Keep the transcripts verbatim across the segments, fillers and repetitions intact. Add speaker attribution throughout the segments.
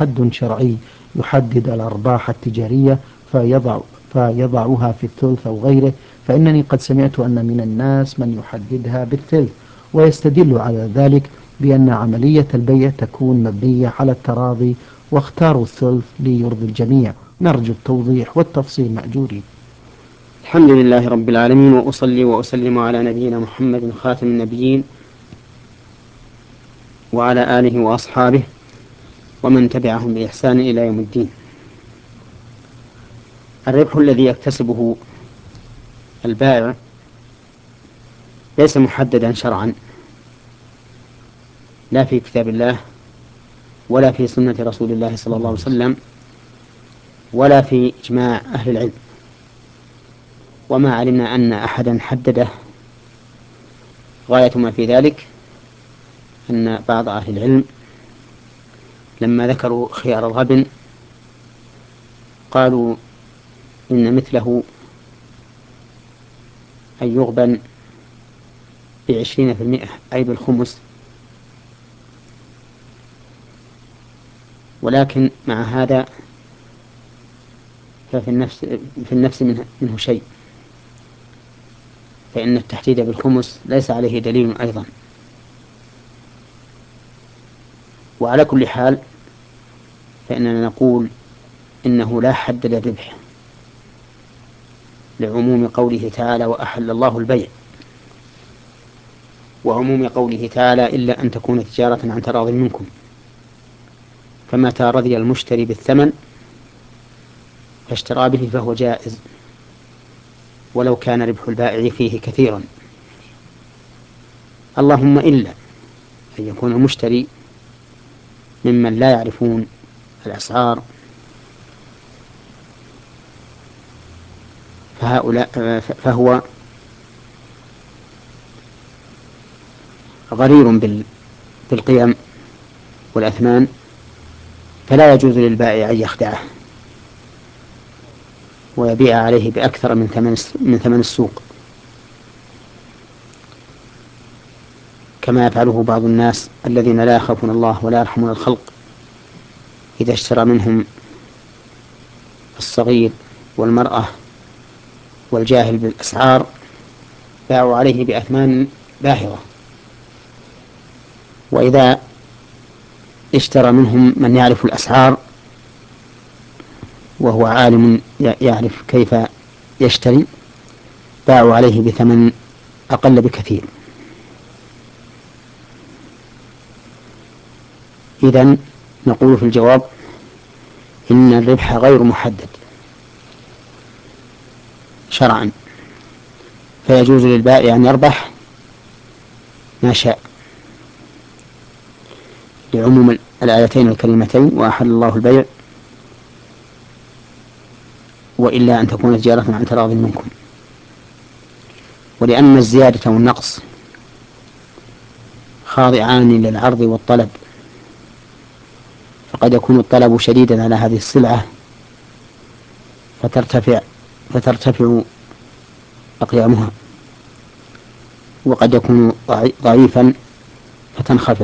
Speaker 1: حد شرعي يحدد الأرباح التجارية فيضع فيضعها في الثلث أو غيره، فإنني قد سمعت أن من الناس من يحددها بالثلث ويستدل على ذلك بأن عملية البيع تكون مبنية على التراضي، واختاروا الثلث ليرضي الجميع. نرجو التوضيح والتفصيل مأجورين.
Speaker 2: الحمد لله رب العالمين، وأصلي وأسلم على نبينا محمد خاتم النبيين وعلى آله وأصحابه ومن تبعهم بإحسان إلى يوم الدين. الربح الذي يكتسبه البائع ليس محددا شرعا، لا في كتاب الله ولا في سنة رسول الله صلى الله عليه وسلم ولا في إجماع أهل العلم. وما علمنا أن أحدا حدده. غاية ما في ذلك أن بعض أهل العلم لما ذكروا خيار الغبن قالوا إن مثله أن يغبن بعشرين في المئة أي بالخمس، ولكن مع هذا ففي النفس في النفس منه, منه شيء، فإن التحديد بالخمس ليس عليه دليل أيضا. وعلى كل حال فإننا نقول إنه لا حد للربح لعموم قوله تعالى وأحل الله البيع، وعموم قوله تعالى إلا أن تكون تجارة عن تراض منكم، فمتى رضي المشتري بالثمن فاشترى به فهو جائز ولو كان ربح البائع فيه كثيرا، اللهم إلا أن يكون المشتري ممن لا يعرفون الأسعار، فهؤلاء فهو غرير بالقيم والأثمان، فلا يجوز للبائع أن يخدعه ويبيع عليه بأكثر من ثمن من ثمن السوق، كما يفعله بعض الناس الذين لا يخافون الله ولا يرحمون الخلق. إذا اشترى منهم الصغير والمرأة والجاهل بالأسعار باعوا عليه بأثمان باهظة، وإذا اشترى منهم من يعرف الأسعار وهو عالم يعرف كيف يشتري باعوا عليه بثمن أقل بكثير. إذن نقول في الجواب إن الربح غير محدد شرعا، فيجوز للبائع أن يربح ما شاء لعموم الآيتين الكريمتين وأحل الله البيع وإلا أن تكون تجارة عن تراض منكم. ولأن الزيادة والنقص خاضعان للعرض والطلب، فقد يكون الطلب شديدا على هذه السلعة فترتفع فترتفع أقيامها، وقد يكون ضعيفا فتنخفض.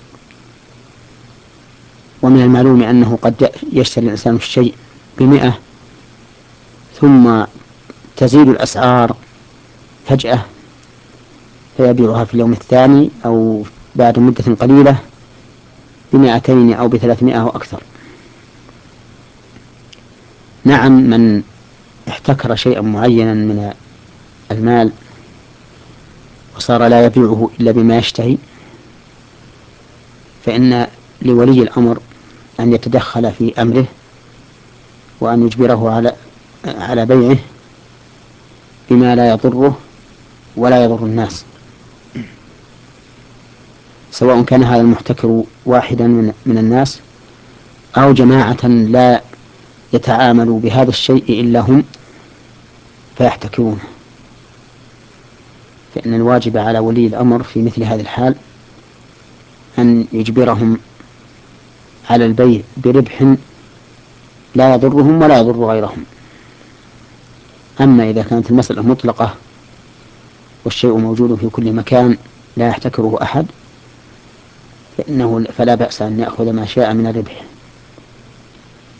Speaker 2: ومن المعلوم أنه قد يشتري الإنسان الشيء بمئة ثم تزيد الأسعار فجأة فيبيعها في اليوم الثاني أو بعد مدة قليلة بمئتين أو بثلاثمائة أو أكثر. نعم، من احتكر شيئا معينا من المال وصار لا يبيعه إلا بما يشتهي، فإن لولي الأمر أن يتدخل في أمره وأن يجبره على على بيعه بما لا يضره ولا يضر الناس، سواء كان هذا المحتكر واحدا من الناس أو جماعة لا يتعاملوا بهذا الشيء إلا هم فيحتكرونه. فإن الواجب على ولي الأمر في مثل هذه الحال أن يجبرهم على البيع بربح لا يضرهم ولا يضر غيرهم. أما إذا كانت المسألة مطلقة والشيء موجود في كل مكان لا يحتكره أحد فإنه فلا بأس أن يأخذ ما شاء من الربح.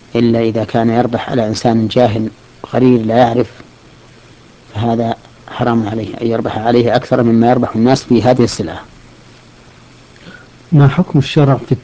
Speaker 2: إلا إذا كان يربح على إنسان جاهل غرير لا يعرف، فهذا حرام عليه أن يربح عليه أكثر مما يربح الناس في هذه السلعة.
Speaker 1: ما حكم الشرع في